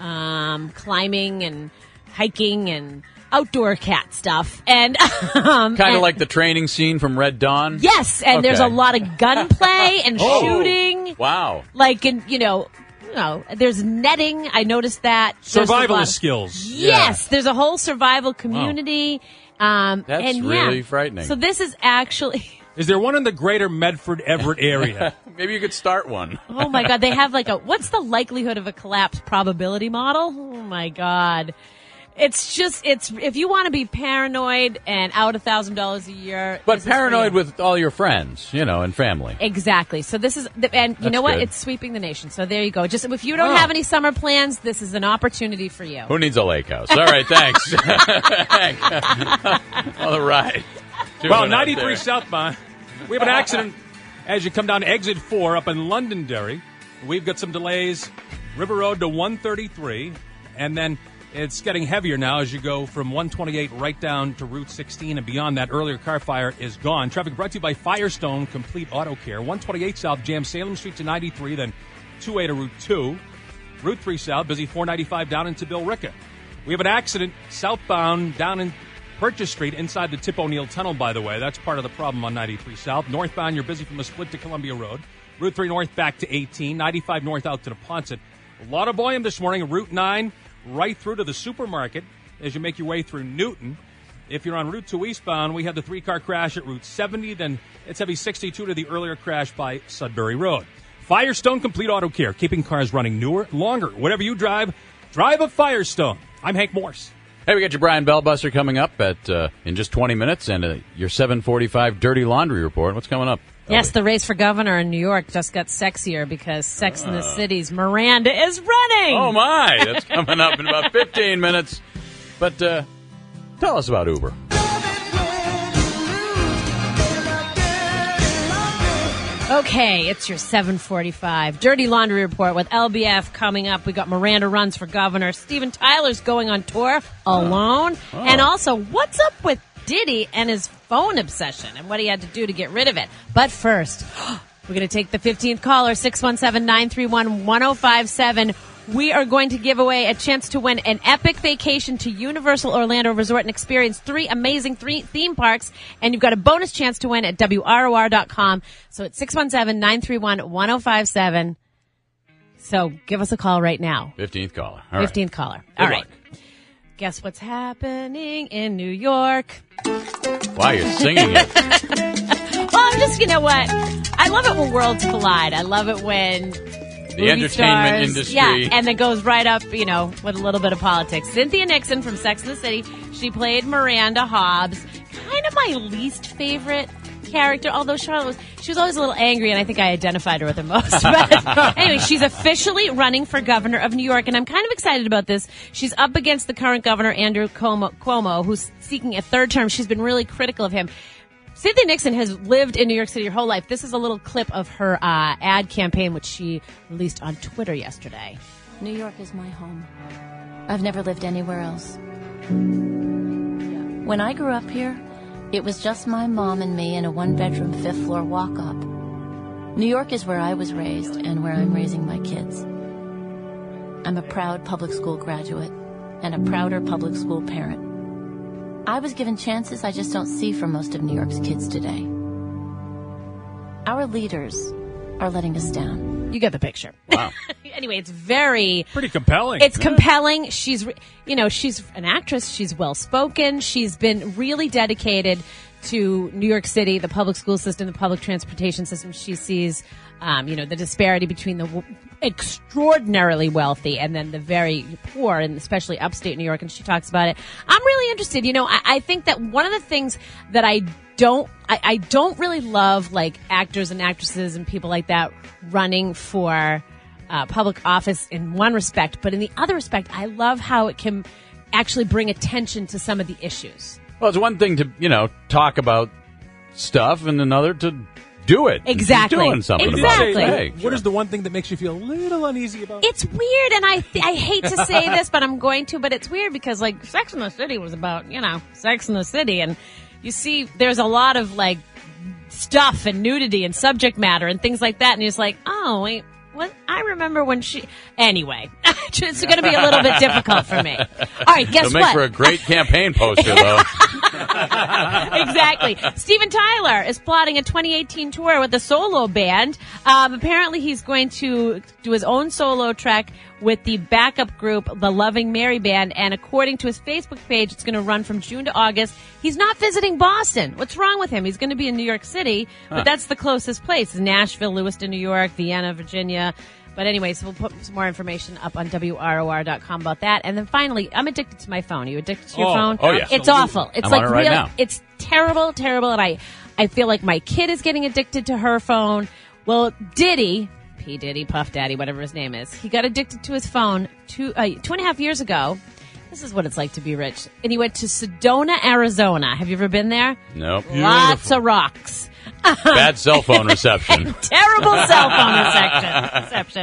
Speaker 10: um, climbing and hiking and outdoor cat stuff and um,
Speaker 9: Kind
Speaker 10: and-
Speaker 9: of like the training scene from Red Dawn?
Speaker 10: yes, and there's a
Speaker 9: Okay.
Speaker 10: lot of gunplay and
Speaker 9: Oh,
Speaker 10: shooting.
Speaker 9: Wow.
Speaker 10: Like, in, you know, you know, there's netting. I noticed that. There's a lot
Speaker 11: Survivalist
Speaker 10: of-
Speaker 11: skills.
Speaker 10: Yes, there's a whole survival community. Um,
Speaker 9: That's
Speaker 10: and
Speaker 9: really
Speaker 10: yeah.
Speaker 9: frightening.
Speaker 10: So this is actually,
Speaker 11: Is there one in the greater Medford Everett area?
Speaker 9: Maybe you could start one.
Speaker 10: oh my God, they have like a, what's the likelihood of a collapse probability model? Oh my God. It's just, it's, if you want to be paranoid and out a thousand dollars a year.
Speaker 9: But
Speaker 10: this is for
Speaker 9: paranoid
Speaker 10: you.
Speaker 9: with all your friends, you know, and family.
Speaker 10: Exactly. So this is, the, and you
Speaker 9: That's
Speaker 10: know what?
Speaker 9: good.
Speaker 10: It's sweeping the nation. So there you go. Just if you don't
Speaker 9: Oh.
Speaker 10: have any summer plans, this is an opportunity for you.
Speaker 9: Who needs a lake house? All right, thanks. All right. Doing
Speaker 11: Well,
Speaker 9: out
Speaker 11: ninety-three
Speaker 9: there.
Speaker 11: southbound. We have an accident as you come down exit four up in Londonderry. We've got some delays. River Road to one thirty-three. And then it's getting heavier now as you go from one twenty-eight right down to Route sixteen and beyond. That earlier car fire is gone. Traffic brought to you by Firestone Complete Auto Care. one twenty-eight South Jam Salem Street to ninety-three, then two A to Route two. Route three South, busy four ninety-five down into Billerica. We have an accident southbound down in Purchase Street inside the Tip O'Neill Tunnel, by the way. That's part of the problem on ninety-three South. Northbound, you're busy from a split to Columbia Road. Route three North back to eighteen. ninety-five North out to the Ponset. A lot of volume this morning. Route nine right through to the supermarket as you make your way through Newton. If you're on Route two eastbound, we had the three-car crash at Route seventy. Then it's heavy sixty-two to the earlier crash by Sudbury Road. Firestone Complete Auto Care, keeping cars running newer, longer. Whatever you drive, drive a Firestone. I'm Hank Morse.
Speaker 9: Hey, we got your Brian Bellbuster coming up at uh, in just twenty minutes, and uh, your seven forty-five Dirty Laundry Report. What's coming up?
Speaker 10: Yes, the race for governor in New York just got sexier because Sex in the City's Miranda is running.
Speaker 9: Oh, my. That's coming up in about fifteen minutes. But uh, tell us about Uber.
Speaker 10: Okay, it's your seven forty-five Dirty Laundry Report with L B F coming up. We got Miranda runs for governor. Steven Tyler's going on tour alone.
Speaker 9: Oh.
Speaker 10: And also, what's up with Diddy and his phone obsession and what he had to do to get rid of it. But first, we're going to take the fifteenth caller, six one seven, nine three one, one oh five seven. We are going to give away a chance to win an epic vacation to Universal Orlando Resort and experience three amazing three theme parks. And you've got a bonus chance to win at W R O R dot com. So it's six one seven, nine three one, one oh five seven. So give us a call right now.
Speaker 9: fifteenth caller. All
Speaker 10: fifteenth
Speaker 9: right.
Speaker 10: caller.
Speaker 9: Good
Speaker 10: All right.
Speaker 9: luck.
Speaker 10: Guess what's happening in New York?
Speaker 9: Why, you're singing it.
Speaker 10: Well, I'm just, you know what? I love it when worlds collide. I love it when
Speaker 9: The entertainment
Speaker 10: stars,
Speaker 9: industry.
Speaker 10: Yeah, and it goes right up, you know, with a little bit of politics. Cynthia Nixon from Sex and the City. She played Miranda Hobbs. Kind of my least favorite character, although Charlotte was, she was always a little angry, and I think I identified her with the most. But anyway, she's officially running for governor of New York, and I'm kind of excited about this. She's up against the current governor, Andrew Cuomo, Cuomo who's seeking a third term. She's been really critical of him. Cynthia Nixon has lived in New York City her whole life. This is a little clip of her uh, ad campaign, which she released on Twitter yesterday.
Speaker 15: New York is my home. I've never lived anywhere else. When I grew up here, it was just my mom and me in a one-bedroom, fifth-floor walk-up. New York is where I was raised and where I'm raising my kids. I'm a proud public school graduate and a prouder public school parent. I was given chances I just don't see for most of New York's kids today. Our leaders are letting us down.
Speaker 10: You get the picture.
Speaker 9: Wow.
Speaker 10: Anyway, it's very...
Speaker 11: Pretty compelling.
Speaker 10: It's compelling. She's, re- you know, she's an actress. She's well-spoken. She's been really dedicated to New York City, the public school system, the public transportation system. She sees, um, you know, the disparity between the w- extraordinarily wealthy and then the very poor, and especially upstate New York, and she talks about it. I'm really interested. You know, I, I think that one of the things that I don't, I, I don't really love, like, actors and actresses and people like that running for uh, public office in one respect, but in the other respect, I love how it can actually bring attention to some of the issues.
Speaker 9: Well, it's one thing to, you know, talk about stuff, and another to do it.
Speaker 10: Exactly.
Speaker 9: She's doing something
Speaker 10: Exactly.
Speaker 9: about it. Hey,
Speaker 11: What is the one thing that makes you feel a little uneasy about it?
Speaker 10: It's weird, and I th- I hate to say this, but I'm going to, but it's weird because, like, Sex and the City was about, you know, Sex and the City, and you see there's a lot of, like, stuff and nudity and subject matter and things like that, and you're just like, oh, wait, what? I remember when she... Anyway, it's going to be a little bit difficult for me. All right, guess
Speaker 9: It'll make
Speaker 10: what?
Speaker 9: for a great campaign poster, though.
Speaker 10: Exactly. Steven Tyler is plotting a twenty eighteen tour with a solo band. Um, apparently, he's going to do his own solo track with the backup group, the Loving Mary Band. And according to his Facebook page, it's going to run from June to August. He's not visiting Boston. What's wrong with him? He's going to be in New York City, but
Speaker 9: Huh.
Speaker 10: that's the closest place. Nashville, Lewiston, New York, Vienna, Virginia. But anyway, so we'll put some more information up on W R O R dot com about that. And then finally, I'm addicted to my phone. Are you addicted to your
Speaker 9: Oh,
Speaker 10: phone?
Speaker 9: oh, yeah.
Speaker 10: It's
Speaker 9: Absolutely.
Speaker 10: awful. It's
Speaker 9: I'm
Speaker 10: like
Speaker 9: on it right
Speaker 10: real.
Speaker 9: now.
Speaker 10: It's terrible, terrible. And I, I feel like my kid is getting addicted to her phone. Well, Diddy, P. Diddy, Puff Daddy, whatever his name is, he got addicted to his phone two, uh, two and a half years ago. This is what it's like to be rich. And he went to Sedona, Arizona. Have you ever been there?
Speaker 9: Nope.
Speaker 10: Lots of rocks.
Speaker 9: Bad cell phone reception.
Speaker 10: Terrible cell phone reception. reception.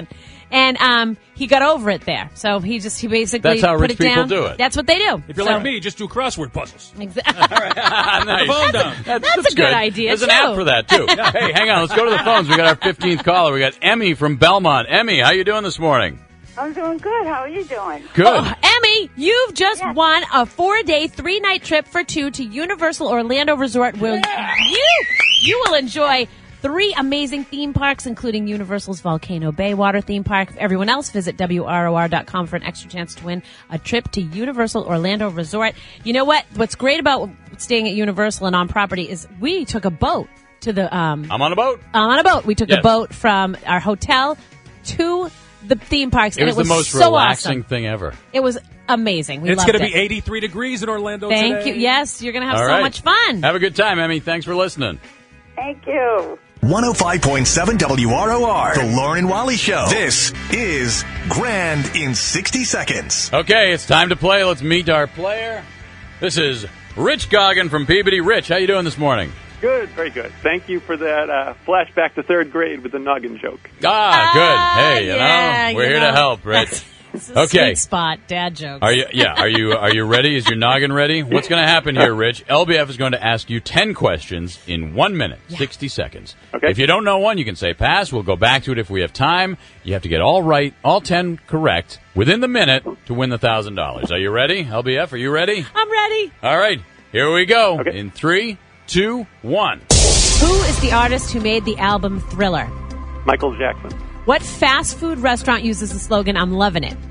Speaker 10: And um, he got over it there. So he just, he basically
Speaker 9: That's how
Speaker 10: put
Speaker 9: rich
Speaker 10: it
Speaker 9: people
Speaker 10: down.
Speaker 9: do it.
Speaker 10: That's what they do.
Speaker 11: If you're
Speaker 10: So-
Speaker 11: like me, just do crossword puzzles.
Speaker 10: Exactly.
Speaker 9: Nice.
Speaker 11: Phone down.
Speaker 9: That's,
Speaker 10: That's a good idea,
Speaker 9: There's an
Speaker 10: too.
Speaker 9: app for that, too. Hey, hang on. Let's go to the phones. We got our fifteenth caller. We got Emmy from Belmont. Emmy, how you doing this morning?
Speaker 16: I'm doing good. How are you doing?
Speaker 9: Good.
Speaker 10: Oh, Emmy, you've just won a four-day, three-night trip for two to Universal Orlando Resort, where you you will enjoy three amazing theme parks, including Universal's Volcano Bay Water Theme Park. For everyone else, visit W R O R dot com for an extra chance to win a trip to Universal Orlando Resort. You know what? What's great about staying at Universal and on property is we took a boat to the... Um,
Speaker 9: I'm on a boat.
Speaker 10: I'm on a boat. We took
Speaker 9: Yes.
Speaker 10: a boat from our hotel to the theme parks,
Speaker 9: It
Speaker 10: and
Speaker 9: was,
Speaker 10: it was
Speaker 9: the most
Speaker 10: so
Speaker 9: relaxing
Speaker 10: awesome.
Speaker 9: thing ever.
Speaker 10: It was amazing. We
Speaker 11: it's
Speaker 10: loved
Speaker 11: going to
Speaker 10: it.
Speaker 11: be eighty-three degrees in Orlando
Speaker 10: Thank
Speaker 11: today.
Speaker 10: you. Yes, you're going to have
Speaker 9: All
Speaker 10: so
Speaker 9: right.
Speaker 10: much fun.
Speaker 9: Have a good time, Emmy. Thanks for listening.
Speaker 16: Thank you.
Speaker 8: one oh five point seven W R O R, The Lauren and Wally Show. This is Grand in sixty seconds.
Speaker 9: Okay, it's time to play. Let's meet our player. This is Rich Goggin from Peabody. Rich, how you doing this morning?
Speaker 17: Good, very good. Thank you for that uh, flashback to third grade with the noggin joke.
Speaker 9: Ah, good. Hey, you
Speaker 10: yeah,
Speaker 9: know, we're
Speaker 10: you
Speaker 9: here
Speaker 10: know.
Speaker 9: to help, Rich.
Speaker 10: It's a
Speaker 9: Okay.
Speaker 10: sweet spot. Dad jokes.
Speaker 9: Are you? Yeah. Are you? Are you ready? Is your noggin ready? What's going to happen here, Rich? L B F is going to ask you ten questions in one minute, sixty seconds.
Speaker 17: Okay.
Speaker 9: If you don't know one, you can say pass. We'll go back to it if we have time. You have to get all right, all ten correct within the minute to win the thousand dollars. Are you ready, L B F? Are you ready?
Speaker 10: I'm ready.
Speaker 9: All right. Here we go. In three, two, one.
Speaker 10: Who is the artist who made the album Thriller?
Speaker 17: Michael Jackson.
Speaker 10: What fast food restaurant uses the slogan, I'm loving it?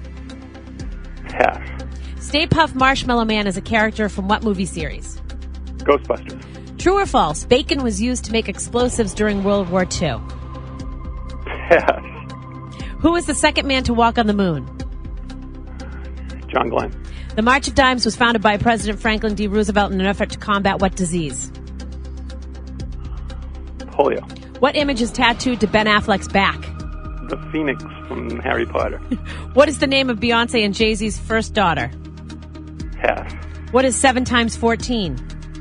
Speaker 17: Pass.
Speaker 10: Stay Puft Marshmallow Man is a character from what movie series?
Speaker 17: Ghostbusters.
Speaker 10: True or false? Bacon was used to make explosives during World War Two.
Speaker 17: Pass.
Speaker 10: Who was the second man to walk on the moon?
Speaker 17: John Glenn.
Speaker 10: The March of Dimes was founded by President Franklin D. Roosevelt in an effort to combat what disease?
Speaker 17: Polio.
Speaker 10: What image is tattooed to Ben Affleck's back?
Speaker 17: The Phoenix from Harry Potter.
Speaker 10: What is the name of Beyonce and Jay-Z's first daughter?
Speaker 17: Pass.
Speaker 10: What is seven times fourteen?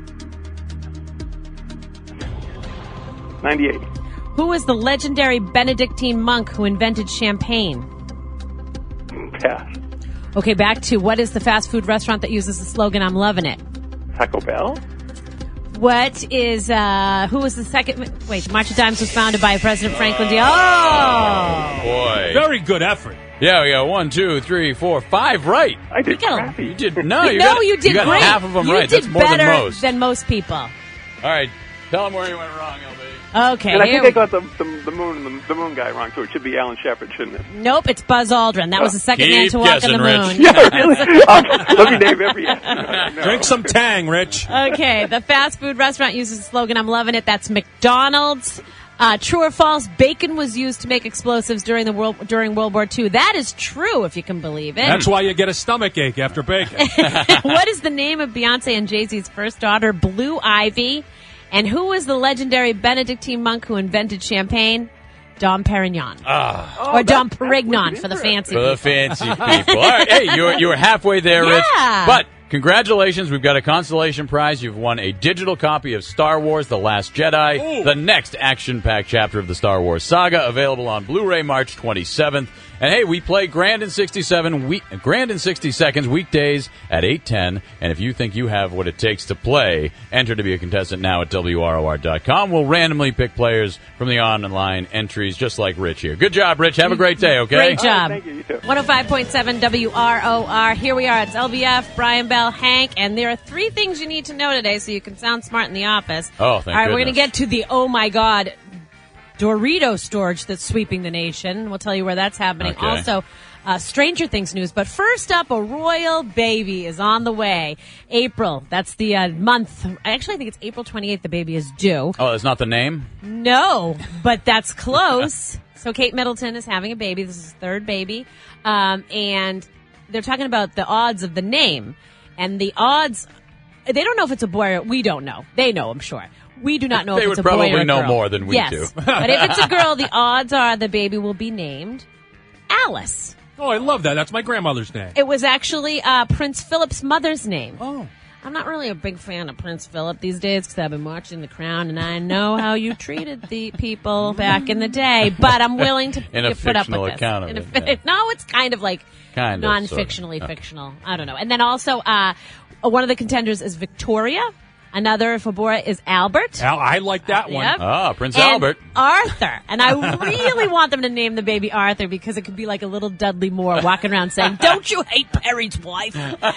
Speaker 17: ninety-eight.
Speaker 10: Who was the legendary Benedictine monk who invented champagne?
Speaker 17: Pass.
Speaker 10: Okay, back to what is the fast food restaurant that uses the slogan, I'm loving it?
Speaker 17: Taco Bell.
Speaker 10: What is, uh, who was the second, wait, the March of Dimes was founded by President Franklin D. Oh!
Speaker 9: Boy.
Speaker 11: Very good effort.
Speaker 9: Yeah, we got one, two, three, four, five right.
Speaker 17: I did
Speaker 10: You got a-
Speaker 17: crappy.
Speaker 9: You did no. You
Speaker 10: no,
Speaker 9: got,
Speaker 10: you did
Speaker 9: you got
Speaker 10: great.
Speaker 9: half of them
Speaker 10: you
Speaker 9: right.
Speaker 10: did
Speaker 9: That's more
Speaker 10: better
Speaker 9: than most.
Speaker 10: than most people.
Speaker 9: All right, tell them where you went wrong, L B.
Speaker 10: Okay,
Speaker 17: And I
Speaker 10: here
Speaker 17: think I
Speaker 10: we-
Speaker 17: got the, the, the moon the, the moon guy wrong too. It should be Alan Shepard, shouldn't it?
Speaker 10: Nope, it's Buzz Aldrin. That was the second
Speaker 9: Keep
Speaker 10: man to walk
Speaker 9: guessing,
Speaker 10: on the
Speaker 9: Rich.
Speaker 10: moon.
Speaker 17: Yeah, really. Um, let me name every answer. No.
Speaker 11: Drink some Tang, Rich.
Speaker 10: Okay, the fast food restaurant uses the slogan, I'm loving it. That's McDonald's. Uh, true or false, bacon was used to make explosives during the world during World War Two. That is true, if you can believe it.
Speaker 11: That's why you get a stomach ache after bacon.
Speaker 10: What is the name of Beyonce and Jay-Z's first daughter, Blue Ivy? And who was the legendary Benedictine monk who invented champagne? Dom Perignon.
Speaker 9: Ah.
Speaker 10: or Dom Perignon for the fancy
Speaker 9: For the
Speaker 10: people.
Speaker 9: fancy people. All right, hey, you were, you were halfway there, Rich.
Speaker 10: Yeah.
Speaker 9: But congratulations, we've got a consolation prize. You've won a digital copy of Star Wars: The Last Jedi,
Speaker 11: Ooh.
Speaker 9: the next action-packed chapter of the Star Wars saga, available on Blu-ray March twenty-seventh. And hey, we play Grand in sixty-seven week, Grand in sixty seconds weekdays at eight ten. And if you think you have what it takes to play, enter to be a contestant now at W R O R dot com. We'll randomly pick players from the online entries, just like Rich here. Good job, Rich. Have a great day, okay?
Speaker 10: Great job.
Speaker 17: Thank you. You too.
Speaker 10: one oh five point seven W R O R. Here we are. It's L B F, Brian Bell, Hank, and there are three things you need to know today so you can sound smart in the office.
Speaker 9: Oh, thank
Speaker 10: All right, we're going to
Speaker 9: goodness.
Speaker 10: get to the oh my God Dorito storage that's sweeping the nation. We'll tell you where that's happening.
Speaker 9: Okay.
Speaker 10: Also, uh, Stranger Things news. But first up, a royal baby is on the way. April. That's the uh, month. Actually, I think it's April twenty-eighth the baby is due.
Speaker 9: Oh, that's not the name?
Speaker 10: No, but that's close. So Kate Middleton is having a baby. This is his third baby. Um, and they're talking about the odds of the name. And the odds, they don't know if it's a boy or, we don't know. They know, I'm sure. We do not know
Speaker 9: They
Speaker 10: if
Speaker 9: would
Speaker 10: it's a boy or a
Speaker 9: probably know
Speaker 10: girl.
Speaker 9: more than we
Speaker 10: yes.
Speaker 9: do.
Speaker 10: But if it's a girl, the odds are the baby will be named Alice.
Speaker 11: Oh, I love that. That's my grandmother's name.
Speaker 10: It was actually uh, Prince Philip's mother's name.
Speaker 11: Oh.
Speaker 10: I'm not really a big fan of Prince Philip these days because I've been watching The Crown, and I know how you treated the people back in the day. But I'm willing to
Speaker 9: In a
Speaker 10: put up
Speaker 9: fictional
Speaker 10: with this.
Speaker 9: account of
Speaker 10: In a
Speaker 9: it,
Speaker 10: fi-
Speaker 9: yeah.
Speaker 10: No, it's kind of like
Speaker 9: Kind of,
Speaker 10: non-fictionally
Speaker 9: sort of.
Speaker 10: fictional. I don't know. And then also, uh, one of the contenders is Victoria. Another for Bora is Albert.
Speaker 11: Al, I like that one.
Speaker 10: Yep.
Speaker 9: Ah, Prince
Speaker 10: And
Speaker 9: Albert.
Speaker 10: Arthur. And I really want them to name the baby Arthur because it could be like a little Dudley Moore walking around saying, "Don't you hate Perry's wife?"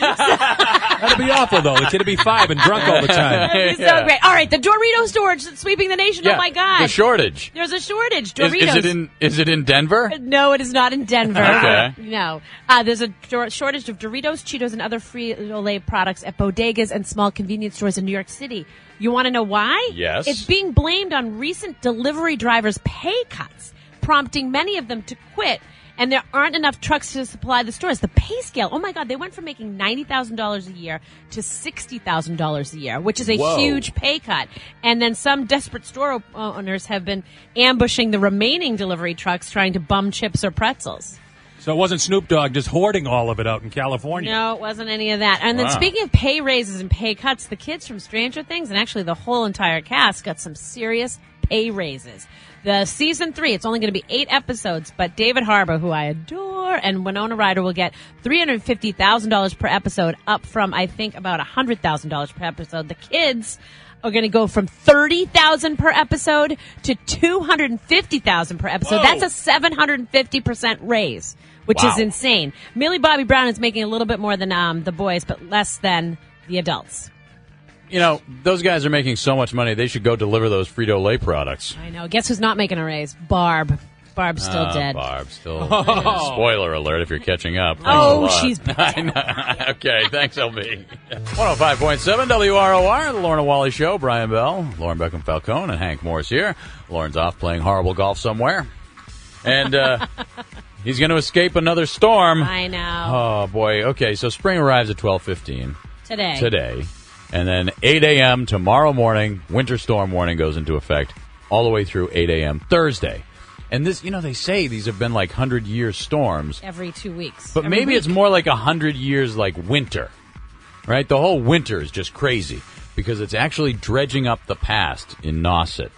Speaker 11: That'd be awful, though. The kid would be five and drunk all the time.
Speaker 10: That'd be
Speaker 9: Yeah.
Speaker 10: so great. All right, the Dorito storage that's sweeping the nation.
Speaker 9: Yeah,
Speaker 10: Oh my God.
Speaker 9: the shortage.
Speaker 10: There's a shortage.
Speaker 9: Is,
Speaker 10: Doritos.
Speaker 9: is it in? Is it in Denver?
Speaker 10: No, it is not in Denver.
Speaker 9: Okay.
Speaker 10: No. Uh, there's a dor- shortage of Doritos, Cheetos, and other Frito-Lay products at bodegas and small convenience stores in New York City. You want to know why?
Speaker 9: Yes.
Speaker 10: It's being blamed on recent delivery drivers' pay cuts, prompting many of them to quit. And there aren't enough trucks to supply the stores. The pay scale, oh my God, they went from making ninety thousand dollars a year to sixty thousand dollars a year, which is a
Speaker 9: Whoa.
Speaker 10: huge pay cut. And then some desperate store owners have been ambushing the remaining delivery trucks trying to bum chips or pretzels.
Speaker 11: So it wasn't Snoop Dogg just hoarding all of it out in California.
Speaker 10: No, it wasn't any of that. And then
Speaker 11: Wow.
Speaker 10: speaking of pay raises and pay cuts, the kids from Stranger Things and actually the whole entire cast got some serious pay raises. The season three, it's only going to be eight episodes, but David Harbour, who I adore, and Winona Ryder will get three hundred fifty thousand dollars per episode, up from, I think, about one hundred thousand dollars per episode. The kids are going to go from thirty thousand dollars per episode to two hundred fifty thousand dollars per episode.
Speaker 18: Whoa.
Speaker 10: That's a seven hundred fifty percent raise, which
Speaker 9: Wow.
Speaker 10: is insane. Millie Bobby Brown is making a little bit more than um, the boys, but less than the adults.
Speaker 9: You know, those guys are making so much money. They should go deliver those Frito-Lay products.
Speaker 10: I know. Guess who's not making a raise? Barb. Barb's still
Speaker 9: Ah,
Speaker 10: dead.
Speaker 9: Barb, still. Spoiler alert if you're catching up. Thanks
Speaker 10: Oh,
Speaker 9: a lot.
Speaker 10: she's bad.
Speaker 9: I know. Okay, thanks, L B. one oh five point seven W R O R, the Lauren and Wally Show. Brian Bell, Lauren Beckham Falcone, and Hank Morris here. Lauren's off playing horrible golf somewhere. And uh, he's going to escape another storm.
Speaker 10: I know.
Speaker 9: Oh, boy. Okay, so spring arrives at twelve fifteen.
Speaker 10: Today.
Speaker 9: Today. And then eight a.m. tomorrow morning, winter storm warning goes into effect all the way through eight a.m. Thursday. And this, you know, they say these have been like hundred-year storms.
Speaker 10: Every two weeks.
Speaker 9: But
Speaker 10: Every
Speaker 9: maybe
Speaker 10: week.
Speaker 9: it's more like a hundred years like winter, right? The whole winter is just crazy because it's actually dredging up the past in Nauset.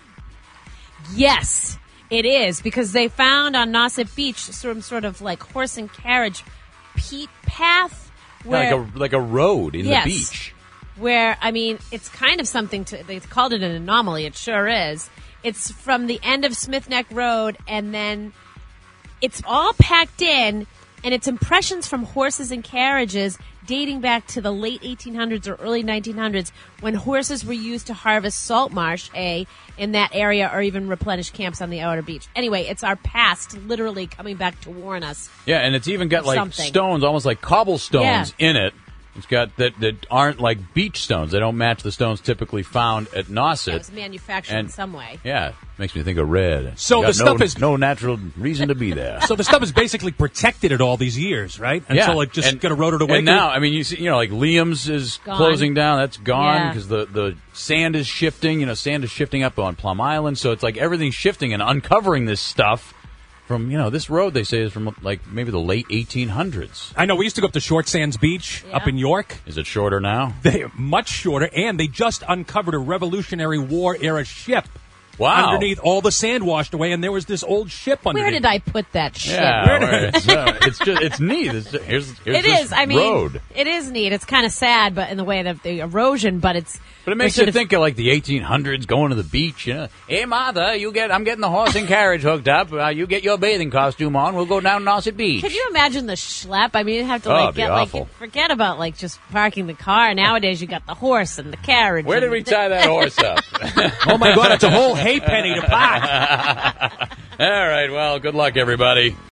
Speaker 10: Yes, it is, because they found on Nauset Beach some sort of like horse and carriage peat path. Where,
Speaker 9: like a like a road in
Speaker 10: Yes.
Speaker 9: the beach.
Speaker 10: Where, I mean, it's kind of something to, they called it an anomaly. It sure is. It's from the end of Smith Neck Road, and then it's all packed in, and it's impressions from horses and carriages dating back to the late eighteen hundreds or early nineteen hundreds when horses were used to harvest salt marsh, A, in that area, or even replenish camps on the outer beach. Anyway, it's our past literally coming back to warn us.
Speaker 9: Yeah, and it's even got like
Speaker 10: Something.
Speaker 9: stones, almost like cobblestones
Speaker 10: Yeah.
Speaker 9: in it. It's got that that aren't like beach stones. They don't match the stones typically found at Nauset.
Speaker 10: It was manufactured in
Speaker 9: And-
Speaker 10: some way.
Speaker 9: Yeah, makes me think of red.
Speaker 11: So
Speaker 9: Got
Speaker 11: the
Speaker 9: no,
Speaker 11: stuff is-
Speaker 9: no natural reason to be there.
Speaker 11: So the stuff is basically protected it all these years, right? Until it just
Speaker 9: and,
Speaker 11: got eroded away.
Speaker 9: And now, I mean, you see, you know, like Liam's is
Speaker 10: Gone.
Speaker 9: closing down. That's gone
Speaker 10: Yeah.
Speaker 9: because the the sand is shifting. You know, sand is shifting up on Plum Island, so it's like everything's shifting and uncovering this stuff from, you know, this road they say is from like maybe the late eighteen hundreds.
Speaker 11: I know we used to go up to Short Sands Beach up in York.
Speaker 9: Is it shorter now?
Speaker 11: They much shorter, and they just uncovered a Revolutionary War era ship.
Speaker 9: Wow.
Speaker 11: Underneath, all the sand washed away, and there was this old ship underneath.
Speaker 10: Where did I put that shit?
Speaker 9: Yeah, where- it's, uh, it's just it's neat. It's, here's here's
Speaker 10: It
Speaker 9: this
Speaker 10: is. I mean,
Speaker 9: road.
Speaker 10: it is neat. It's kind of sad, but in the way that the erosion, but it's.
Speaker 9: But it makes
Speaker 10: they're
Speaker 9: you
Speaker 10: sort of-
Speaker 9: think of like the eighteen hundreds going to the beach. You know, hey Martha, you get I'm getting the horse and carriage hooked up. Uh, you get your bathing costume on. We'll go down Nauset Beach.
Speaker 10: Can you imagine the schlep? I mean, you have to
Speaker 9: Oh,
Speaker 10: like
Speaker 9: it'd be
Speaker 10: get like
Speaker 9: awful.
Speaker 10: forget about like just parking the car. Nowadays, you got the horse and the carriage.
Speaker 9: Where did
Speaker 10: and
Speaker 9: we
Speaker 10: the-
Speaker 9: tie that horse up?
Speaker 11: Oh my God, it's a whole hay penny to pack.
Speaker 9: All right, well, good luck, everybody.